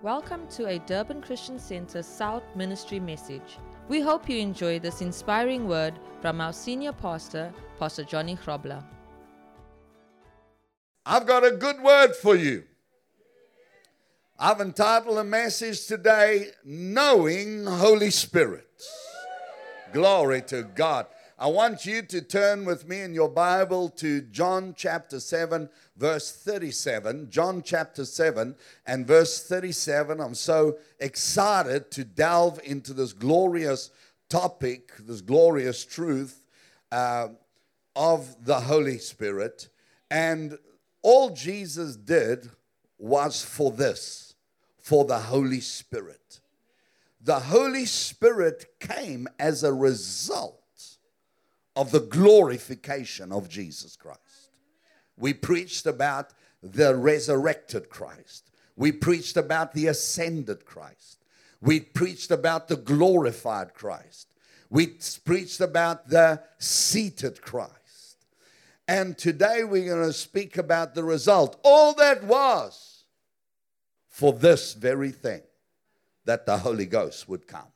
Welcome to a Durban Christian Center South Ministry message. We hope you enjoy this inspiring word from our senior pastor, Pastor Johnny Grobler. I've got a good word for you. I've entitled the message today, Knowing Holy Spirit. Glory to God. I want you to turn with me in your Bible to John chapter 7, verse 37. John chapter 7 and verse 37. I'm so excited to delve into this glorious topic, this glorious truth of the Holy Spirit. And all Jesus did was for this, for the Holy Spirit. The Holy Spirit came as a result of the glorification of Jesus Christ. We preached about the resurrected Christ. We preached about the ascended Christ. We preached about the glorified Christ. We preached about the seated Christ. And today we're going to speak about the result. All that was for this very thing, that the Holy Ghost would come.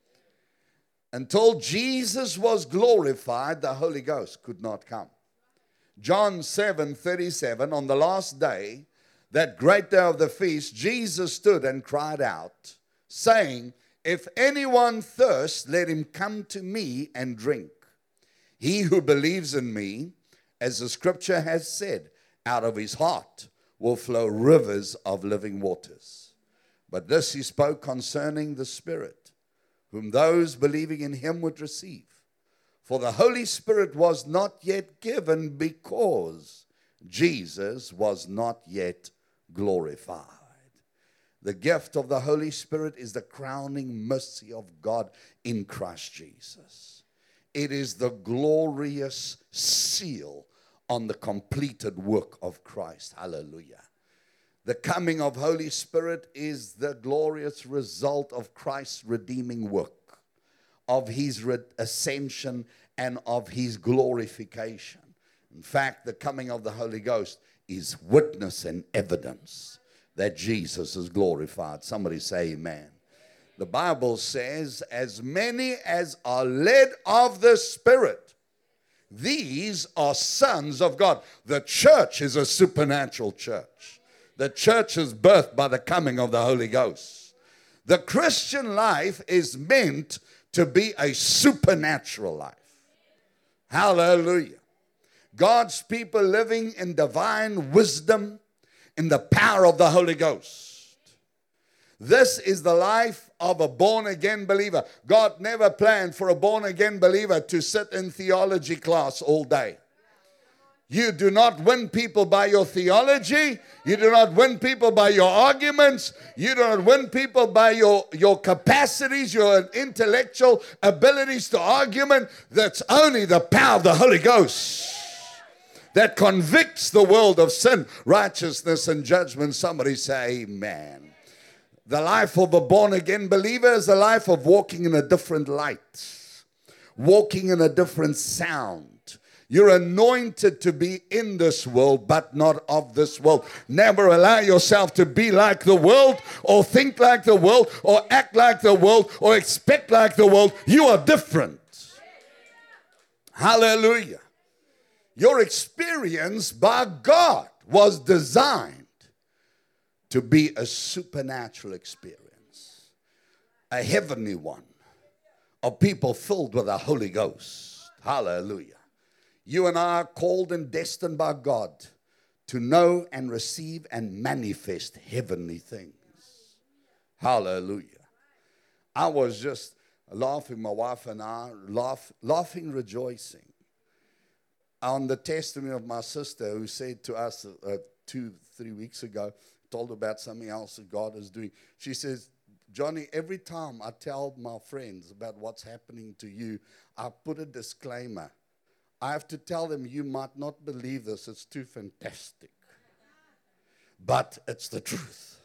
Until Jesus was glorified, the Holy Ghost could not come. John 7:37, on the last day, that great day of the feast, Jesus stood and cried out, saying, "If anyone thirsts, let him come to me and drink. He who believes in me, as the scripture has said, out of his heart will flow rivers of living waters." But this he spoke concerning the Spirit, whom those believing in him would receive. For the Holy Spirit was not yet given because Jesus was not yet glorified. The gift of the Holy Spirit is the crowning mercy of God in Christ Jesus. It is the glorious seal on the completed work of Christ. Hallelujah. The coming of Holy Spirit is the glorious result of Christ's redeeming work, of his ascension and of his glorification. In fact, the coming of the Holy Ghost is witness and evidence that Jesus is glorified. Somebody say amen. The Bible says, as many as are led of the Spirit, these are sons of God. The church is a supernatural church. The church is birthed by the coming of the Holy Ghost. The Christian life is meant to be a supernatural life. Hallelujah. God's people living in divine wisdom, in the power of the Holy Ghost. This is the life of a born-again believer. God never planned for a born-again believer to sit in theology class all day. You do not win people by your theology. You do not win people by your arguments. You do not win people by your capacities, your intellectual abilities to argument. That's only the power of the Holy Ghost that convicts the world of sin, righteousness, and judgment. Somebody say amen. The life of a born-again believer is a life of walking in a different light, walking in a different sound. You're anointed to be in this world, but not of this world. Never allow yourself to be like the world, or think like the world, or act like the world, or expect like the world. You are different. Hallelujah. Your experience by God was designed to be a supernatural experience, a heavenly one, of people filled with the Holy Ghost. Hallelujah. You and I are called and destined by God to know and receive and manifest heavenly things. Hallelujah. I was just laughing, my wife and I, laughing, rejoicing on the testimony of my sister who said to us 2-3 weeks ago, told about something else that God is doing. She says, "Johnny, every time I tell my friends about what's happening to you, I put a disclaimer. I have to tell them, you might not believe this. It's too fantastic. But it's the truth."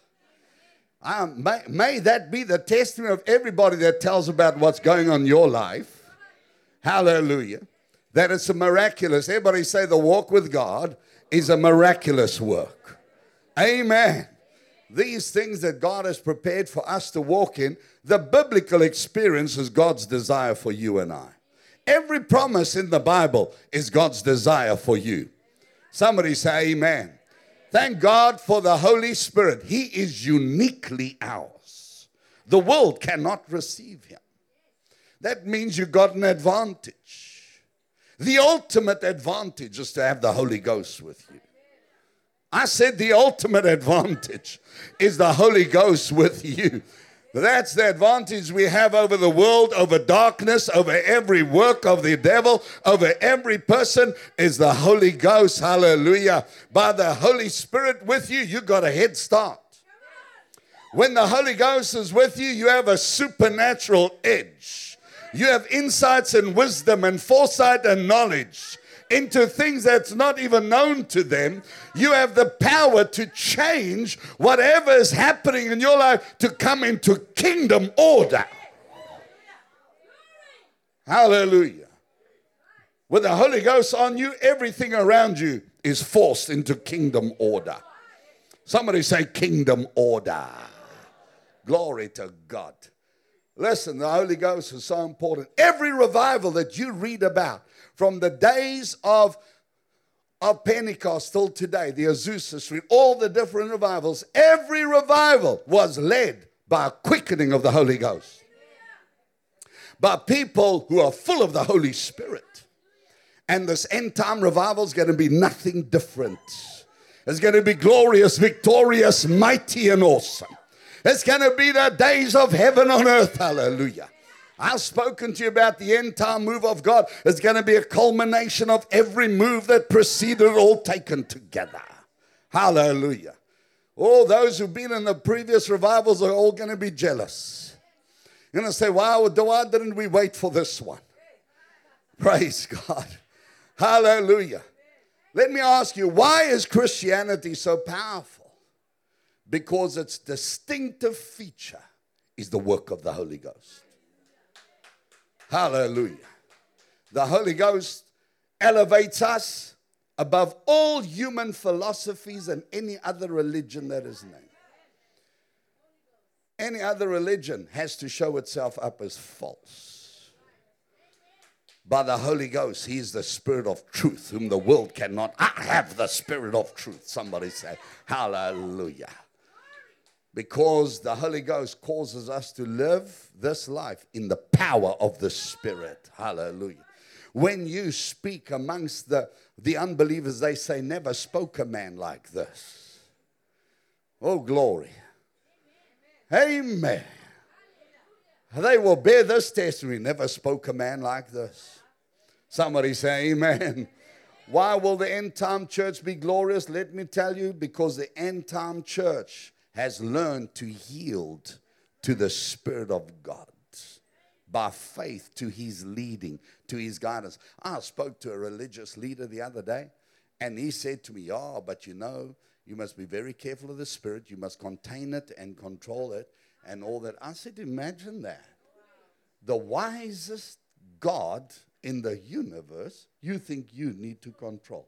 May that be the testimony of everybody that tells about what's going on in your life. Hallelujah. That it's a miraculous. Everybody say the walk with God is a miraculous work. Amen. These things that God has prepared for us to walk in, the biblical experience is God's desire for you and I. Every promise in the Bible is God's desire for you. Somebody say amen. Thank God for the Holy Spirit. He is uniquely ours. The world cannot receive him. That means you got an advantage. The ultimate advantage is to have the Holy Ghost with you. I said the ultimate advantage is the Holy Ghost with you. That's the advantage we have over the world, over darkness, over every work of the devil, over every person is the Holy Ghost. Hallelujah. By the Holy Spirit with you, you got a head start. When the Holy Ghost is with you, you have a supernatural edge. You have insights and wisdom and foresight and knowledge into things that's not even known to them. You have the power to change whatever is happening in your life to come into kingdom order. Hallelujah. With the Holy Ghost on you, everything around you is forced into kingdom order. Somebody say kingdom order. Glory to God. Listen, the Holy Ghost is so important. Every revival that you read about, from the days of Pentecost till today, the Azusa Street, all the different revivals, every revival was led by a quickening of the Holy Ghost. By people who are full of the Holy Spirit. And this end time revival is going to be nothing different. It's going to be glorious, victorious, mighty, and awesome. It's going to be the days of heaven on earth. Hallelujah. I've spoken to you about the end time move of God. It's going to be a culmination of every move that preceded, all taken together. Hallelujah. All those who've been in the previous revivals are all going to be jealous. You're going to say, why didn't we wait for this one? Praise God. Hallelujah. Let me ask you, why is Christianity so powerful? Because its distinctive feature is the work of the Holy Ghost. Hallelujah. The Holy Ghost elevates us above all human philosophies and any other religion that is named. Any other religion has to show itself up as false. By the Holy Ghost, he is the Spirit of truth, whom the world cannot. I have the Spirit of truth. Somebody say, hallelujah. Because the Holy Ghost causes us to live this life in the power of the Spirit. Hallelujah. When you speak amongst the unbelievers, they say, never spoke a man like this. Oh, glory. Amen. They will bear this testimony. Never spoke a man like this. Somebody say amen. Why will the end time church be glorious? Let me tell you, because the end time church has learned to yield to the Spirit of God by faith, to his leading, to his guidance. I spoke to a religious leader the other day, and he said to me, but you know, you must be very careful of the Spirit. You must contain it and control it and all that. I said, imagine that. The wisest God in the universe, you think you need to control.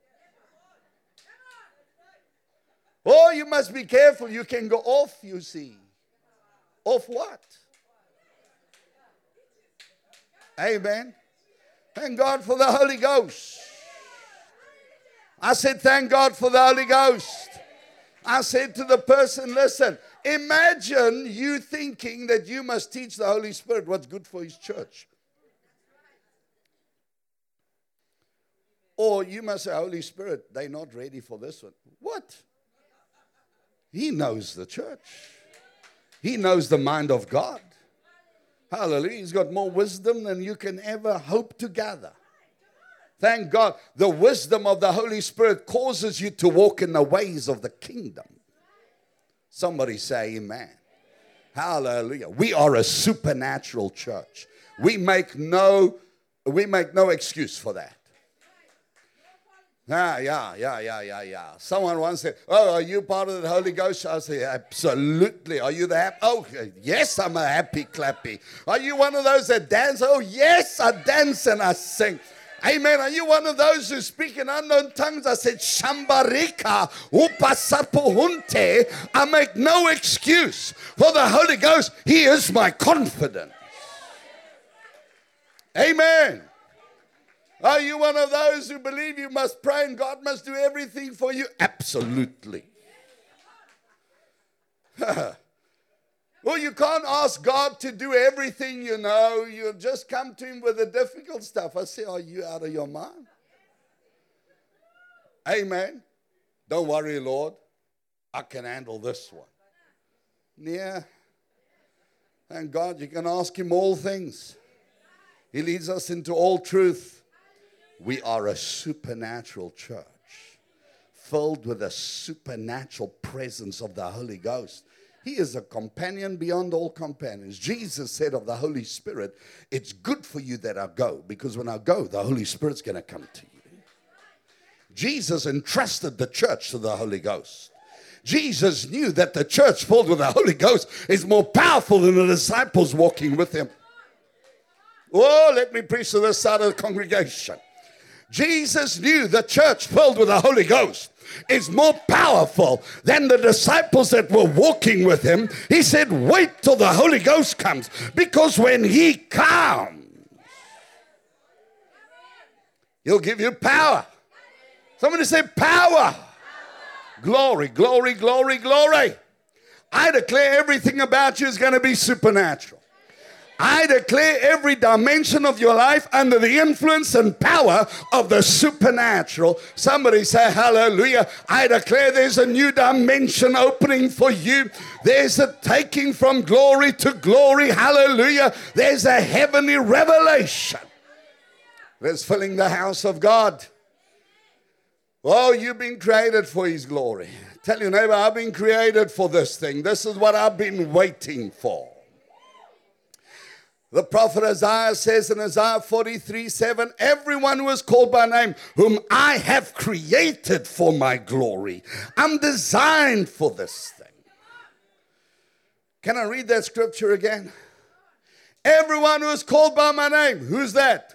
Oh, you must be careful. You can go off, you see. Off what? Amen. Thank God for the Holy Ghost. I said, thank God for the Holy Ghost. I said to the person, listen, imagine you thinking that you must teach the Holy Spirit what's good for his church. Or you must say, Holy Spirit, they're not ready for this one. What? He knows the church. He knows the mind of God. Hallelujah. He's got more wisdom than you can ever hope to gather. Thank God. The wisdom of the Holy Spirit causes you to walk in the ways of the kingdom. Somebody say amen. Hallelujah. We are a supernatural church. We make no excuse for that. Yeah. Someone once said, are you part of the Holy Ghost? I said, absolutely. Are you the happy? Oh, yes, I'm a happy clappy. Are you one of those that dance? Oh, yes, I dance and I sing. Amen. Are you one of those who speak in unknown tongues? I said, Shambarika, Upasapuhunte. I make no excuse for the Holy Ghost. He is my confidence. Amen. Are you one of those who believe you must pray and God must do everything for you? Absolutely. Well, you can't ask God to do everything, you know. You just come to him with the difficult stuff. I say, are you out of your mind? Amen. Don't worry, Lord. I can handle this one. Yeah. Thank God you can ask him all things. He leads us into all truth. We are a supernatural church, filled with the supernatural presence of the Holy Ghost. He is a companion beyond all companions. Jesus said of the Holy Spirit, it's good for you that I go, because when I go, the Holy Spirit's going to come to you. Jesus entrusted the church to the Holy Ghost. Jesus knew that the church filled with the Holy Ghost is more powerful than the disciples walking with him. Oh, let me preach to this side of the congregation. Jesus knew the church filled with the Holy Ghost is more powerful than the disciples that were walking with him. He said, wait till the Holy Ghost comes, because when he comes, he'll give you power. Somebody say power. Glory, glory, glory, glory. I declare everything about you is going to be supernatural. I declare every dimension of your life under the influence and power of the supernatural. Somebody say hallelujah. I declare there's a new dimension opening for you. There's a taking from glory to glory. Hallelujah. There's a heavenly revelation that's filling the house of God. Oh, you've been created for his glory. Tell your neighbor, I've been created for this thing. This is what I've been waiting for. The prophet Isaiah says in Isaiah 43:7, everyone who is called by name, whom I have created for my glory. I'm designed for this thing. Can I read that scripture again? Everyone who is called by my name. Who's that?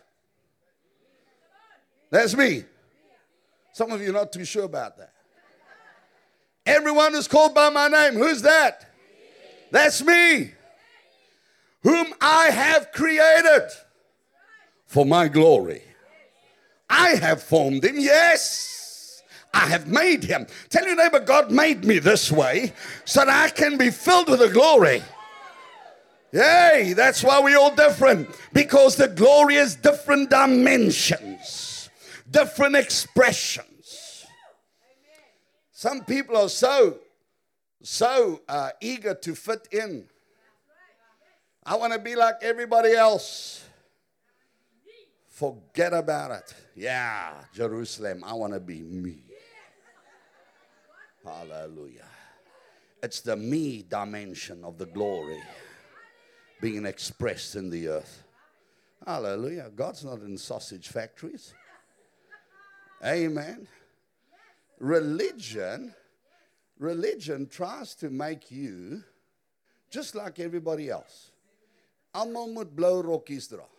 That's me. Some of you are not too sure about that. Everyone who's called by my name. Who's that? That's me. Whom I have created for my glory. I have formed him, yes. I have made him. Tell your neighbor, God made me this way so that I can be filled with the glory. Yay, that's why we're all different. Because the glory is different dimensions, different expressions. Some people are so eager to fit in. I want to be like everybody else. Forget about it. Yeah, Jerusalem, I want to be me. Hallelujah. It's the me dimension of the glory being expressed in the earth. Hallelujah. God's not in sausage factories. Amen. Religion tries to make you just like everybody else. Almal moet blou rokkies dra.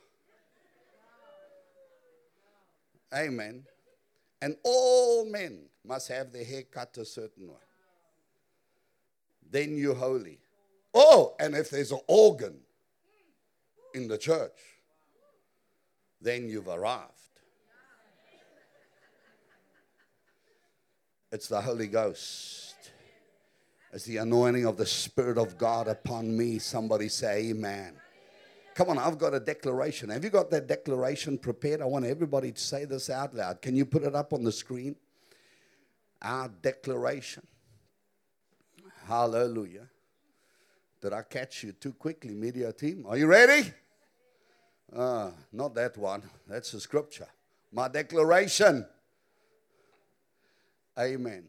Amen. And all men must have their hair cut a certain way. Then you're holy. Oh, and if there's an organ in the church, then you've arrived. It's the Holy Ghost. It's the anointing of the Spirit of God upon me. Somebody say amen. Come on, I've got a declaration. Have you got that declaration prepared? I want everybody to say this out loud. Can you put it up on the screen? Our declaration. Hallelujah. Did I catch you too quickly, media team? Are you ready? Not that one. That's the scripture. My declaration. Amen.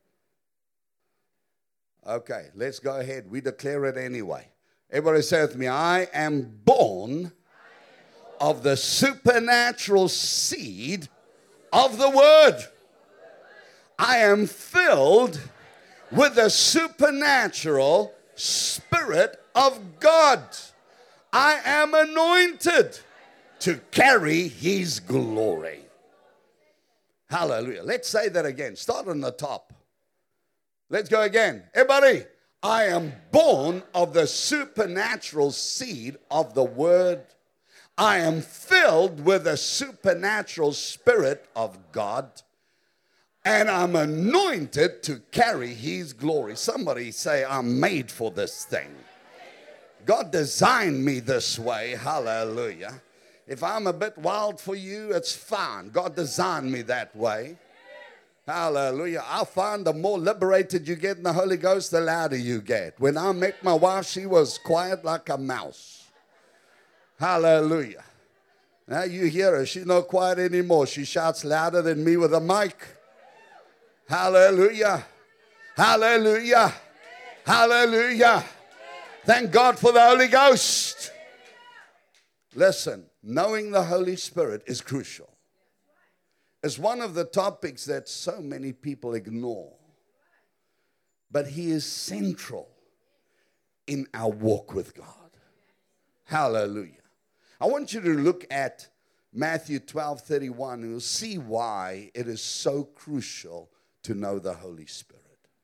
Okay, let's go ahead. We declare it anyway. Everybody say with me, I am born of the supernatural seed of the Word. I am filled with the supernatural Spirit of God. I am anointed to carry his glory. Hallelujah. Let's say that again. Start on the top. Let's go again. Everybody, I am born of the supernatural seed of the word. I am filled with the supernatural spirit of God. And I'm anointed to carry his glory. Somebody say, I'm made for this thing. God designed me this way. Hallelujah. If I'm a bit wild for you, it's fine. God designed me that way. Hallelujah. I find the more liberated you get in the Holy Ghost, the louder you get. When I met my wife, she was quiet like a mouse. Hallelujah. Now you hear her. She's not quiet anymore. She shouts louder than me with a mic. Hallelujah. Hallelujah. Hallelujah. Thank God for the Holy Ghost. Listen, knowing the Holy Spirit is crucial. It's one of the topics that so many people ignore. But he is central in our walk with God. Hallelujah. I want you to look at Matthew 12:31 and you'll see why it is so crucial to know the Holy Spirit.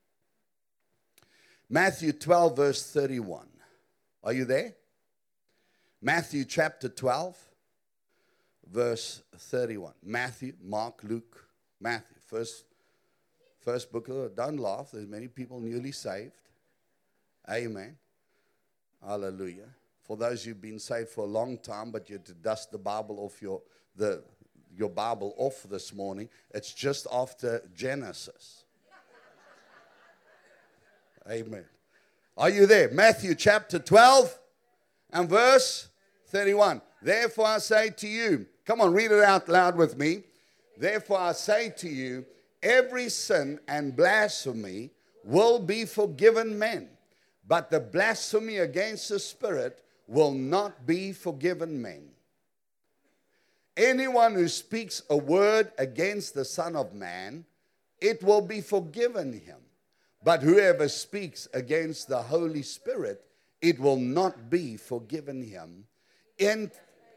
Matthew 12 verse 31. Are you there? Matthew chapter 12 verse 31. Matthew, Mark, Luke, Matthew. First book of the, don't laugh. There's many people newly saved. Amen. Hallelujah. For those who've been saved for a long time, but you had to dust the Bible off your Bible off this morning. It's just after Genesis. Amen. Are you there? Matthew chapter 12 and verse 31. Therefore I say to you, come on, read it out loud with me. Therefore I say to you, every sin and blasphemy will be forgiven men, but the blasphemy against the Spirit will not be forgiven men. Anyone who speaks a word against the Son of Man, it will be forgiven him. But whoever speaks against the Holy Spirit, it will not be forgiven him in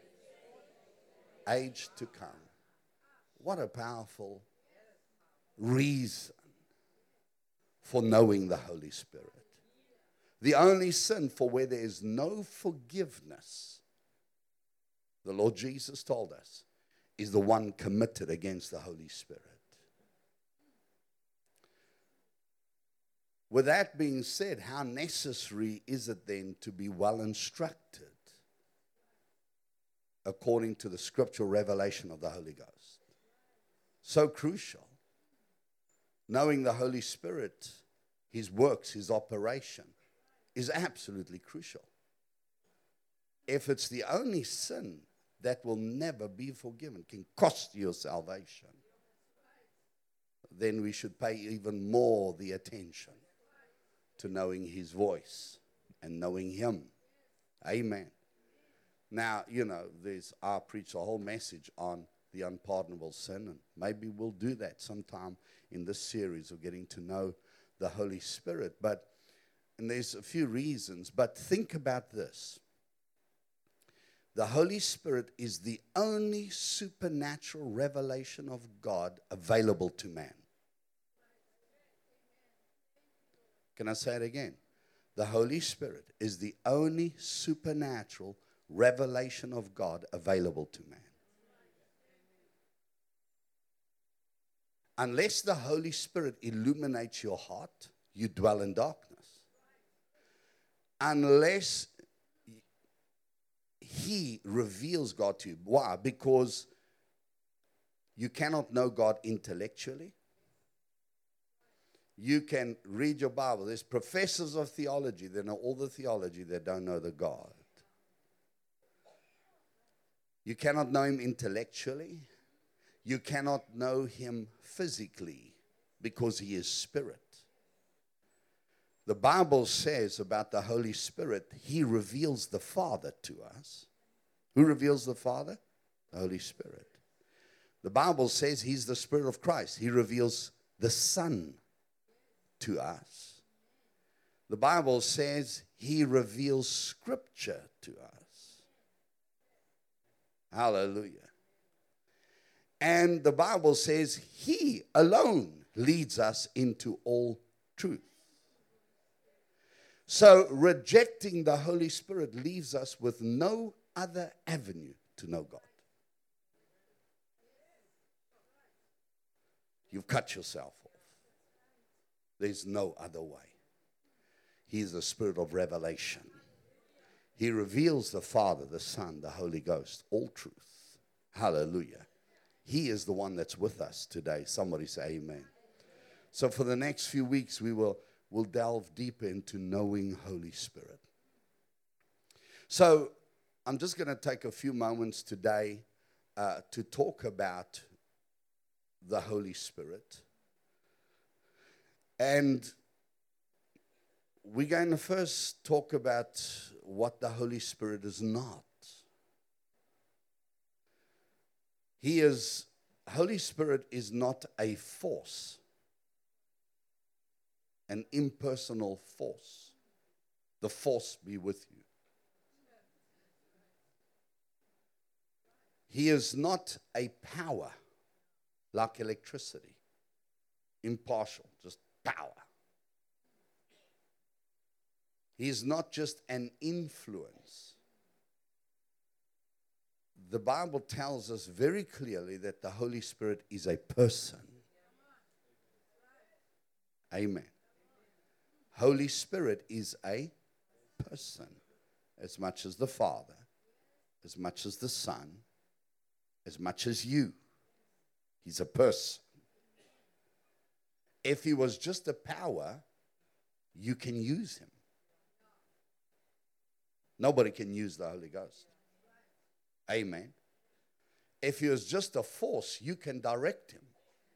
age to come. What a powerful reason for knowing the Holy Spirit. The only sin for where there is no forgiveness, the Lord Jesus told us, is the one committed against the Holy Spirit. With that being said, how necessary is it then to be well instructed according to the scriptural revelation of the Holy Ghost? So crucial. Knowing the Holy Spirit, his works, his operation, is absolutely crucial. If it's the only sin that will never be forgiven, can cost you your salvation, then we should pay even more the attention to knowing his voice and knowing him. Amen. Now, I preach a whole message on the unpardonable sin, and maybe we'll do that sometime in this series of getting to know the Holy Spirit. And there's a few reasons, but think about this. The Holy Spirit is the only supernatural revelation of God available to man. Can I say it again? The Holy Spirit is the only supernatural revelation of God available to man. Unless the Holy Spirit illuminates your heart, you dwell in darkness. Unless he reveals God to you. Why? Because you cannot know God intellectually. You can read your Bible. There's professors of theology that know all the theology that don't know the God. You cannot know him intellectually. You cannot know him physically because he is spirit. The Bible says about the Holy Spirit, he reveals the Father to us. Who reveals the Father? The Holy Spirit. The Bible says he's the Spirit of Christ. He reveals the Son to us. The Bible says he reveals Scripture to us. Hallelujah. And the Bible says he alone leads us into all truth. So rejecting the Holy Spirit leaves us with no other avenue to know God. You've cut yourself off. There's no other way. He is the Spirit of revelation. He reveals the Father, the Son, the Holy Ghost, all truth. Hallelujah. He is the one that's with us today. Somebody say amen. So for the next few weeks, we'll delve deeper into knowing Holy Spirit. So I'm just going to take a few moments today to talk about the Holy Spirit. And we're going to first talk about what the Holy Spirit is not. Holy Spirit is not a force, an impersonal force. The force be with you. He is not a power like electricity, impartial, just power. He is not just an influence. The Bible tells us very clearly that the Holy Spirit is a person. Amen. Holy Spirit is a person, as much as the Father, as much as the Son, as much as you. He's a person. If he was just a power, you can use him. Nobody can use the Holy Ghost. Amen. If he was just a force, you can direct him.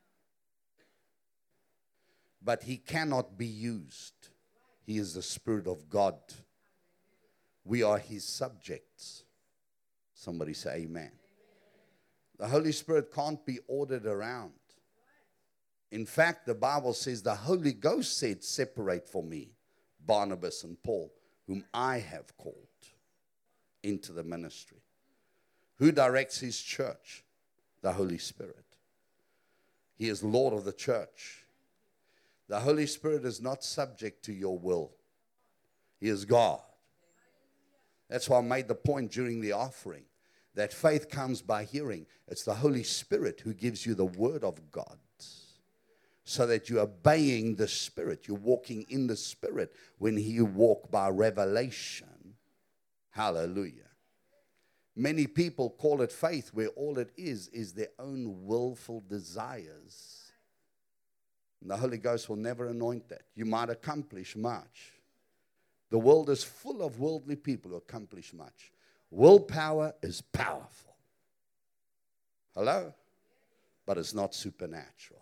But he cannot be used. He is the Spirit of God. We are his subjects. Somebody say amen. The Holy Spirit can't be ordered around. In fact, the Bible says the Holy Ghost said, separate for me Barnabas and Paul, whom I have called into the ministry. Who directs his church? The Holy Spirit. He is Lord of the church. The Holy Spirit is not subject to your will. He is God. That's why I made the point during the offering that faith comes by hearing. It's the Holy Spirit who gives you the word of God so that you're obeying the Spirit. You're walking in the Spirit when you walk by revelation. Hallelujah. Many people call it faith where all it is their own willful desires. And the Holy Ghost will never anoint that. You might accomplish much. The world is full of worldly people who accomplish much. Willpower is powerful. Hello? But it's not supernatural.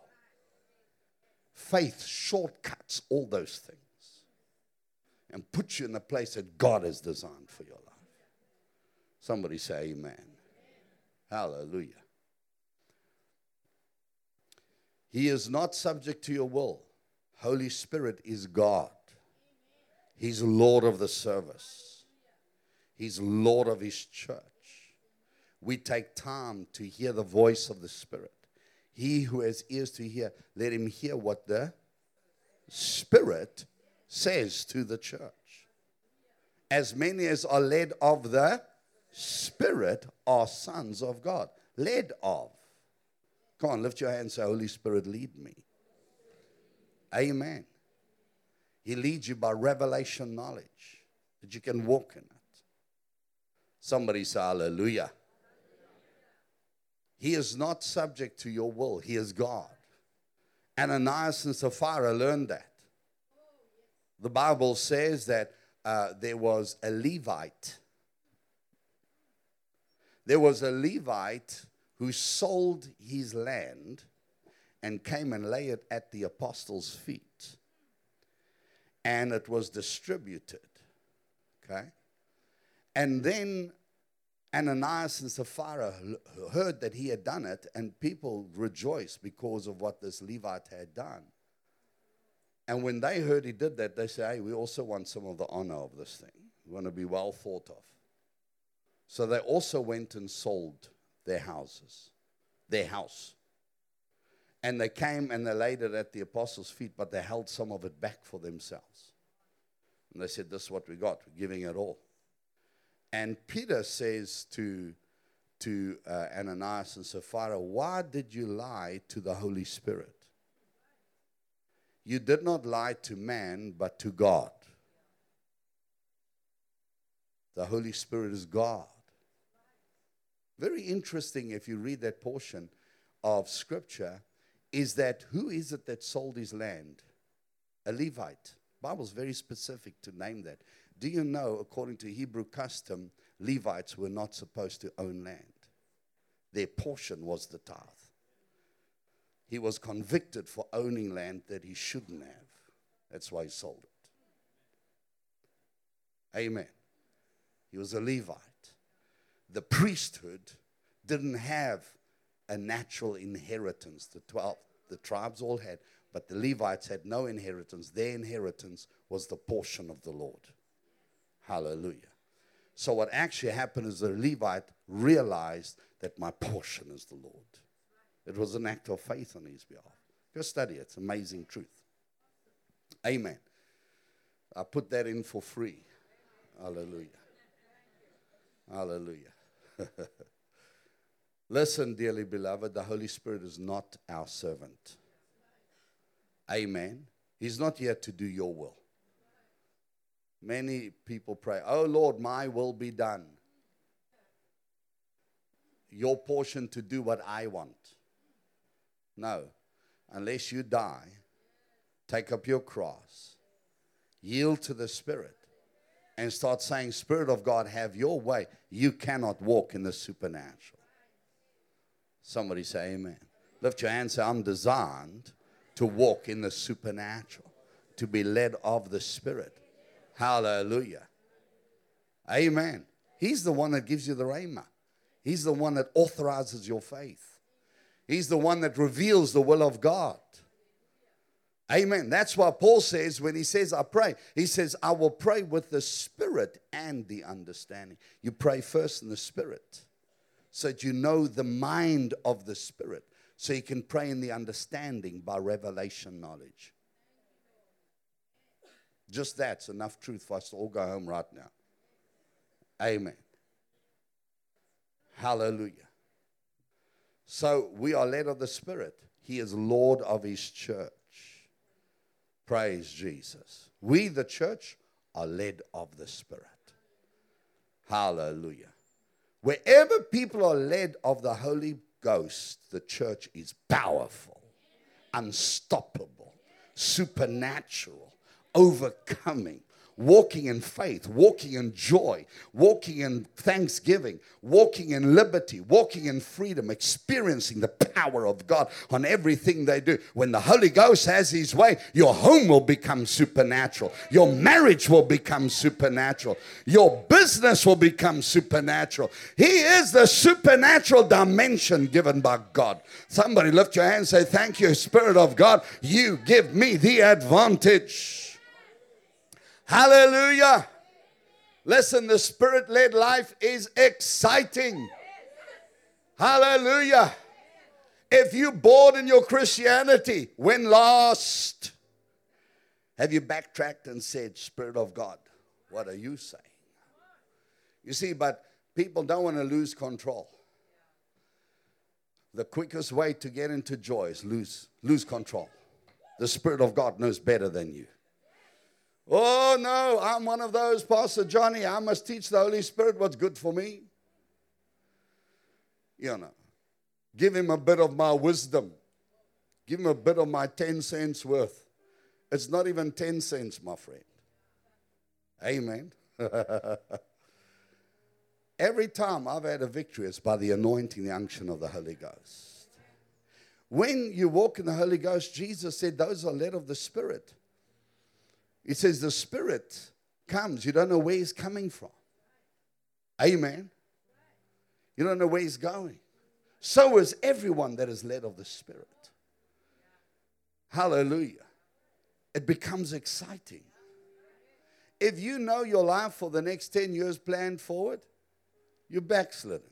Faith shortcuts all those things and puts you in the place that God has designed for your life. Somebody say amen. Hallelujah. He is not subject to your will. Holy Spirit is God. He's Lord of the service. He's Lord of his church. We take time to hear the voice of the Spirit. He who has ears to hear, let him hear what the Spirit says to the church. As many as are led of the Spirit are sons of God. Led of. Come on, lift your hand and say, Holy Spirit, lead me. Amen. He leads you by revelation knowledge that you can walk in it. Somebody say hallelujah. He is not subject to your will. He is God. Ananias and Sapphira learned that. The Bible says that there was a Levite. There was a Levite who sold his land and came and laid it at the apostles' feet. And it was distributed. Okay? And then Ananias and Sapphira heard that he had done it, and people rejoiced because of what this Levite had done. And when they heard he did that, they said, hey, we also want some of the honor of this thing. We want to be well thought of. So they also went and sold their house. And they came and they laid it at the apostles' feet, but they held some of it back for themselves. And they said, this is what we got. We're giving it all. And Peter says to Ananias and Sapphira, why did you lie to the Holy Spirit? You did not lie to man, but to God. The Holy Spirit is God. Very interesting if you read that portion of Scripture, is that who is it that sold his land? A Levite. The Bible's very specific to name that. Do you know, according to Hebrew custom, Levites were not supposed to own land. Their portion was the tithe. He was convicted for owning land that he shouldn't have. That's why he sold it. Amen. He was a Levite. The priesthood didn't have a natural inheritance. The tribes all had, but the Levites had no inheritance. Their inheritance was the portion of the Lord. Hallelujah. So what actually happened is the Levite realized that my portion is the Lord. It was an act of faith on his behalf. Go study it. It's amazing truth. Amen. I put that in for free. Hallelujah. Hallelujah. Listen, dearly beloved, the Holy Spirit is not our servant. Amen. He's not here to do your will. Many people pray, oh Lord, my will be done. Your portion to do what I want. No. Unless you die, take up your cross, yield to the Spirit, and start saying, Spirit of God, have your way. You cannot walk in the supernatural. Somebody say amen. Lift your hand and say, I'm designed to walk in the supernatural, to be led of the Spirit. Hallelujah. Amen. He's the one that gives you the rhema. He's the one that authorizes your faith. He's the one that reveals the will of God. Amen. That's why Paul says, when he says, I pray, he says, I will pray with the Spirit and the understanding. You pray first in the Spirit so that you know the mind of the Spirit. So you can pray in the understanding by revelation knowledge. Just that's enough truth for us to all go home right now. Amen. Hallelujah. So we are led of the Spirit. He is Lord of His church. Praise Jesus. We, the church, are led of the Spirit. Hallelujah. Wherever people are led of the Holy Ghost, the church is powerful, unstoppable, supernatural, overcoming, walking in faith, walking in joy, walking in thanksgiving, walking in liberty, walking in freedom, experiencing the power of God on everything they do. When the Holy Ghost has His way, your home will become supernatural. Your marriage will become supernatural. Your business will become supernatural. He is the supernatural dimension given by God. Somebody lift your hand and say, thank you, Spirit of God. You give me the advantage. Hallelujah. Listen, the Spirit-led life is exciting. Hallelujah. If you're bored in your Christianity, when last have you backtracked and said, Spirit of God, what are you saying? You see, but people don't want to lose control. The quickest way to get into joy is lose control. The Spirit of God knows better than you. Oh, no, I'm one of those, Pastor Johnny. I must teach the Holy Spirit what's good for me. You know, give Him a bit of my wisdom. Give Him a bit of my 10 cents worth. It's not even 10 cents, my friend. Amen. Every time I've had a victory, it's by the anointing, the unction of the Holy Ghost. When you walk in the Holy Ghost, Jesus said, those are led of the Spirit. He says the Spirit comes. You don't know where He's coming from. Amen. You don't know where He's going. So is everyone that is led of the Spirit. Hallelujah. It becomes exciting. If you know your life for the next 10 years planned forward, You're backslidden.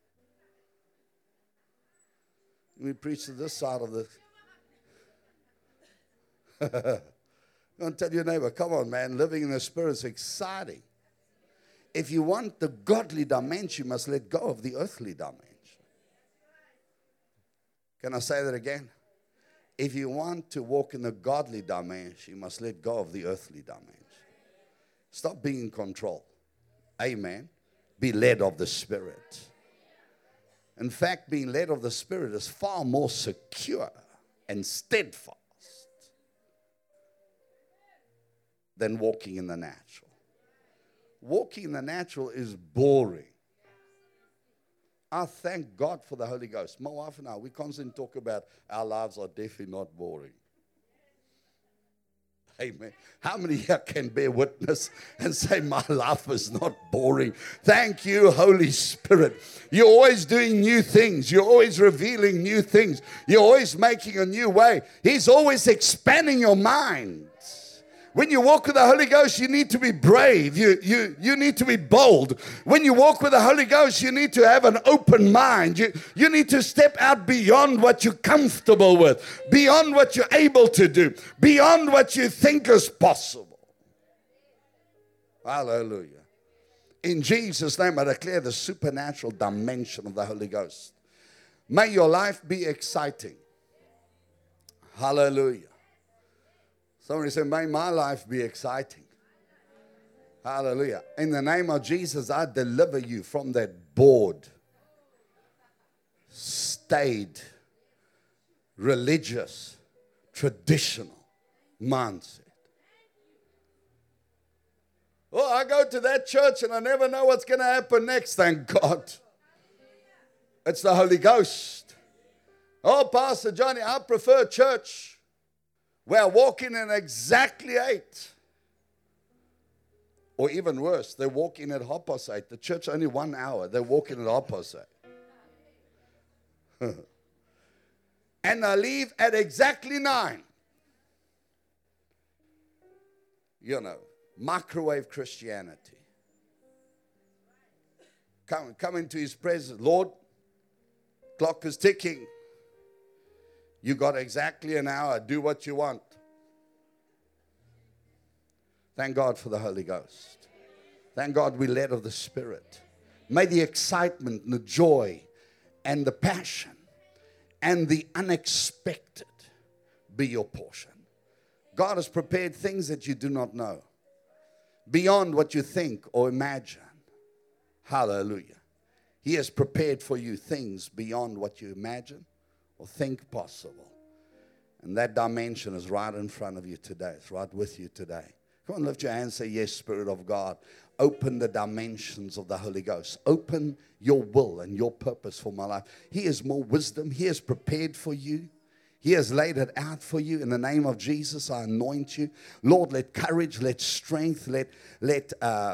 We preach to this side of the... Go and tell your neighbor, come on, man, living in the Spirit is exciting. If you want the godly dimension, you must let go of the earthly dimension. Can I say that again? If you want to walk in the godly dimension, you must let go of the earthly dimension. Stop being in control. Amen. Be led of the Spirit. In fact, being led of the Spirit is far more secure and steadfast than walking in the natural. Walking in the natural is boring. I thank God for the Holy Ghost. My wife and I, we constantly talk about our lives are definitely not boring. Amen. How many here can bear witness and say, my life is not boring? Thank you, Holy Spirit. You're always doing new things. You're always revealing new things. You're always making a new way. He's always expanding your mind. When you walk with the Holy Ghost, you need to be brave. You need to be bold. When you walk with the Holy Ghost, you need to have an open mind. You need to step out beyond what you're comfortable with, beyond what you're able to do, beyond what you think is possible. Hallelujah. In Jesus' name, I declare the supernatural dimension of the Holy Ghost. May your life be exciting. Hallelujah. Somebody say, may my life be exciting. Hallelujah. In the name of Jesus, I deliver you from that bored, staid, religious, traditional mindset. Oh, I go to that church and I never know what's going to happen next. Thank God. It's the Holy Ghost. Oh, Pastor Johnny, I prefer church. We're walking in exactly 8. Or even worse, they're walking at 8:30. The church only 1 hour. They're walking at 8:30. And I leave at exactly 9. You know, microwave Christianity. Come into His presence. Lord, clock is ticking. You got exactly an hour. Do what you want. Thank God for the Holy Ghost. Thank God we're led of the Spirit. May the excitement and the joy and the passion and the unexpected be your portion. God has prepared things that you do not know, beyond what you think or imagine. Hallelujah. He has prepared for you things beyond what you imagine or think possible. And that dimension is right in front of you today. It's right with you today. Come on, lift your hand and say, yes, Spirit of God. Open the dimensions of the Holy Ghost. Open your will and your purpose for my life. He has more wisdom. He has prepared for you. He has laid it out for you. In the name of Jesus, I anoint you. Lord, let courage, let strength, let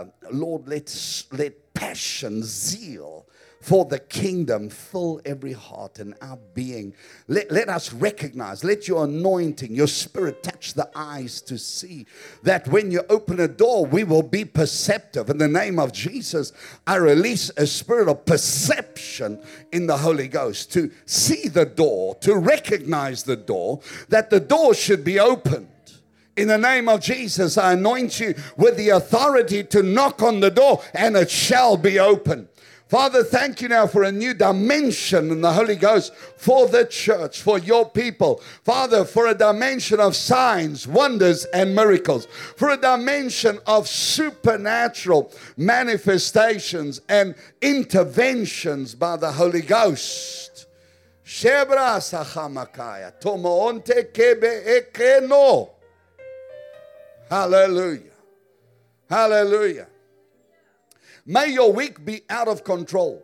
passion, zeal for the kingdom fill every heart and our being. Let us recognize, let your anointing, your Spirit touch the eyes to see that when you open a door, we will be perceptive. In the name of Jesus, I release a spirit of perception in the Holy Ghost to see the door, to recognize the door, that the door should be opened. In the name of Jesus, I anoint you with the authority to knock on the door and it shall be open. Father, thank you now for a new dimension in the Holy Ghost for the church, for your people. Father, for a dimension of signs, wonders, and miracles. For a dimension of supernatural manifestations and interventions by the Holy Ghost. Shebra sachamakaya, tomoonte kebe ekeno. Hallelujah. Hallelujah. May your week be out of control.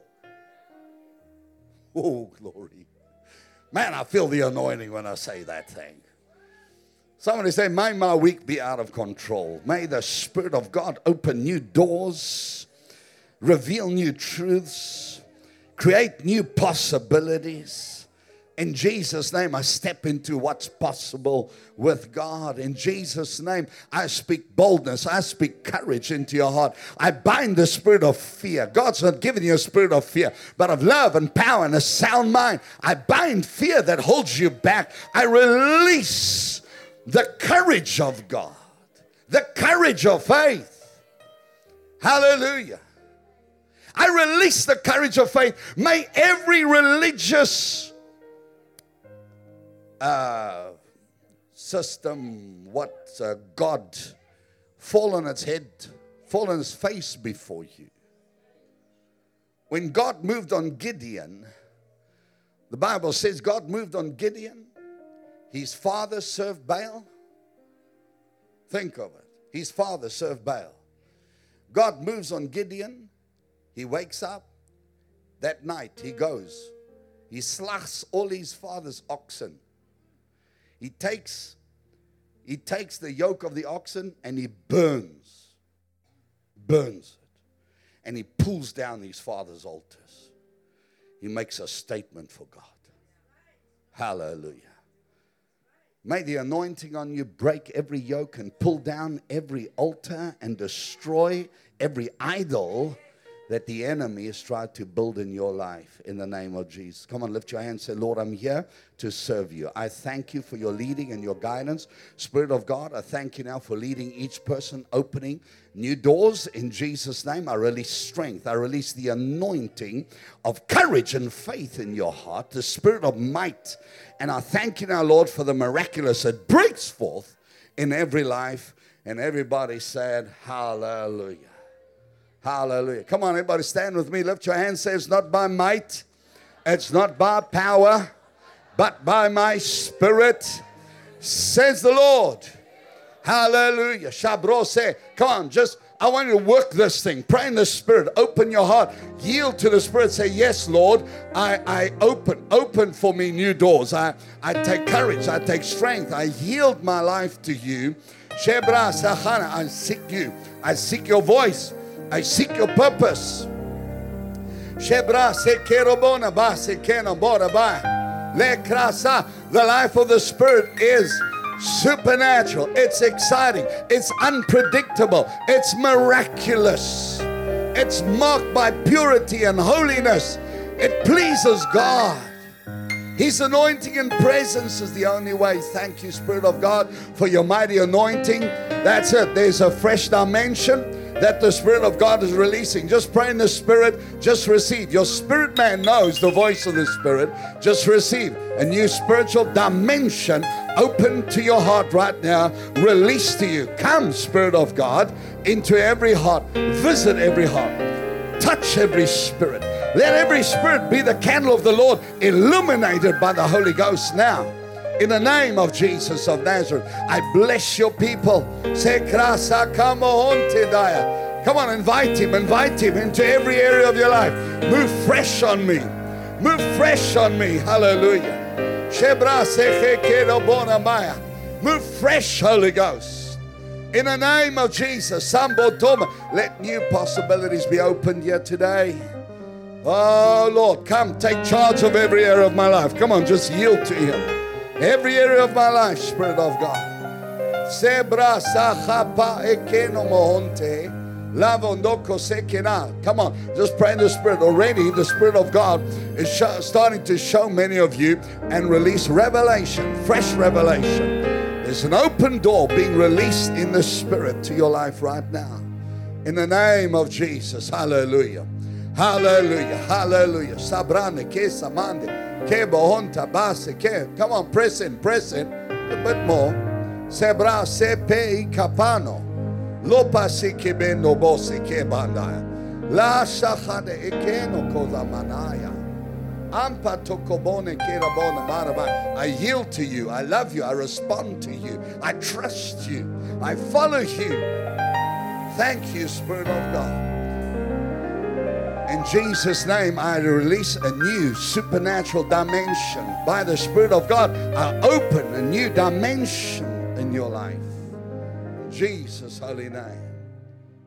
Oh, glory. Man, I feel the anointing when I say that thing. Somebody say, may my week be out of control. May the Spirit of God open new doors, reveal new truths, create new possibilities. In Jesus' name, I step into what's possible with God. In Jesus' name, I speak boldness. I speak courage into your heart. I bind the spirit of fear. God's not giving you a spirit of fear, but of love and power and a sound mind. I bind fear that holds you back. I release the courage of God, the courage of faith. Hallelujah. I release the courage of faith. May every religious system, God, fall on its head, fall on its face before you. When God moved on Gideon, the Bible says God moved on Gideon. His father served Baal. Think of it. His father served Baal. God moves on Gideon. He wakes up. That night he goes. He slachts all his father's oxen. He takes the yoke of the oxen and he burns it. And he pulls down his father's altars. He makes a statement for God. Hallelujah. May the anointing on you break every yoke and pull down every altar and destroy every idol that the enemy has tried to build in your life in the name of Jesus. Come on, lift your hands and say, Lord, I'm here to serve you. I thank you for your leading and your guidance. Spirit of God, I thank you now for leading each person, opening new doors in Jesus' name. I release strength. I release the anointing of courage and faith in your heart, the spirit of might. And I thank you now, Lord, for the miraculous that breaks forth in every life. And everybody said, hallelujah. Hallelujah. Come on, everybody, stand with me. Lift your hands. Say, it's not by might, it's not by power, but by my spirit, says the Lord. Hallelujah. Shabrose. Come on, I want you to work this thing. Pray in the Spirit. Open your heart. Yield to the Spirit. Say, yes, Lord, I open for me new doors. I take courage. I take strength. I yield my life to you. Shebra Sahana. I seek you. I seek your voice. I seek your purpose. Shebra sekerobona ba sekena bora ba le krasa. The life of the Spirit is supernatural. It's exciting. It's unpredictable. It's miraculous. It's marked by purity and holiness. It pleases God. His anointing and presence is the only way. Thank you, Spirit of God, for your mighty anointing. That's it. There's a fresh dimension that the Spirit of God is releasing. Just pray in the Spirit. Just receive. Your spirit man knows the voice of the Spirit. Just receive a new spiritual dimension open to your heart right now. Release to you. Come, Spirit of God, into every heart. Visit every heart. Touch every spirit. Let every spirit be the candle of the Lord, illuminated by the Holy Ghost now. In the name of Jesus of Nazareth, I bless your people. Come on, invite him into every area of your life. Move fresh on me. Move fresh on me. Hallelujah. Move fresh, Holy Ghost. In the name of Jesus, let new possibilities be opened here today. Oh, Lord, come take charge of every area of my life. Come on, just yield to him. Every area of my life, Spirit of God. Come on, just pray in the Spirit. Already the Spirit of God is starting to show many of you and release revelation, fresh revelation. There's an open door being released in the Spirit to your life right now. In the name of Jesus. Hallelujah. Hallelujah. Hallelujah. Sabrane ke samande. Come on, press in, a bit more. Sebra sepe kapano. Lopa si kebendo bosi kebandaya. La shahade ekeno kozamanaya. Ampa tokobone kerabona maraba. I yield to you. I love you. I respond to you. I trust you. I follow you. Thank you, Spirit of God. In Jesus' name, I release a new supernatural dimension. By the Spirit of God, I open a new dimension in your life. In Jesus' holy name.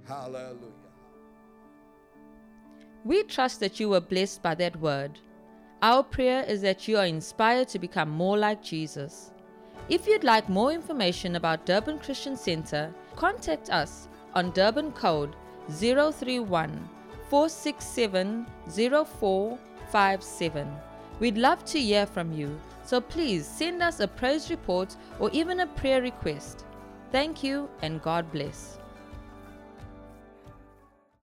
Hallelujah. We trust that you were blessed by that word. Our prayer is that you are inspired to become more like Jesus. If you'd like more information about Durban Christian Center, contact us on Durban code 031 467 0457. We'd love to hear from you, so please send us a praise report or even a prayer request. Thank you and God bless.